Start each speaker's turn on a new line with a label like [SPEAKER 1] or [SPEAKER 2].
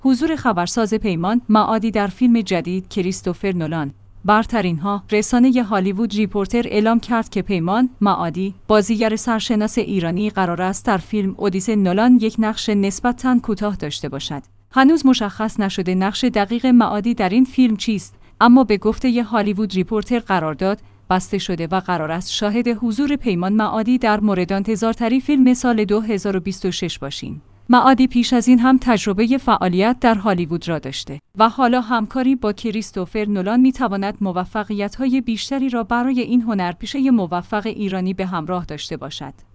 [SPEAKER 1] حضور خبرساز پیمان معادی در فیلم جدید کریستوفر نولان. برترین‌ها، رسانه هالیوود ریپورتر اعلام کرد که پیمان معادی، بازیگر سرشناس ایرانی، قرار است در فیلم اودیسه نولان یک نقش نسبتاً کوتاه داشته باشد. هنوز مشخص نشده نقش دقیق معادی در این فیلم چیست، اما به گفته هالیوود ریپورتر قرارداد بسته شده و قرار است شاهد حضور پیمان معادی در مورد انتظارترین فیلم سال 2026 باشیم. معادی پیش از این هم تجربه فعالیت در هالیوود را داشته و حالا همکاری با کریستوفر نولان می‌تواند موفقیت‌های بیشتری را برای این هنرپیشه موفق ایرانی به همراه داشته باشد.